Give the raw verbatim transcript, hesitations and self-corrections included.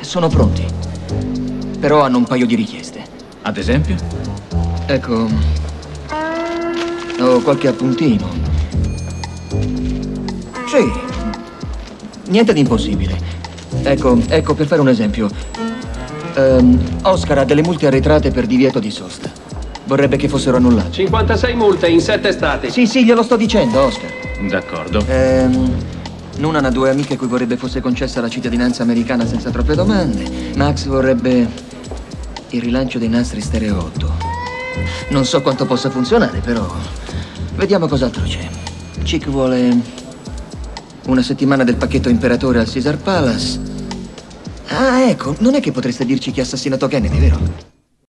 sono pronti. Però hanno un paio di richieste. Ad esempio? Ecco, ho qualche appuntino. Sì, niente di impossibile. Ecco, ecco, per fare un esempio. Ehm, Oscar ha delle multe arretrate per divieto di sosta. Vorrebbe che fossero annullate. cinquantasei multe in sette stati. Sì, sì, glielo sto dicendo, Oscar. D'accordo. Ehm, Nuna ha due amiche a cui vorrebbe fosse concessa la cittadinanza americana senza troppe domande. Max vorrebbe il rilancio dei nastri Stereo otto. Non so quanto possa funzionare, però vediamo cos'altro c'è. Chick vuole una settimana del pacchetto Imperatore al Caesar Palace. Ah, ecco, non è che potreste dirci chi ha assassinato Kennedy, vero?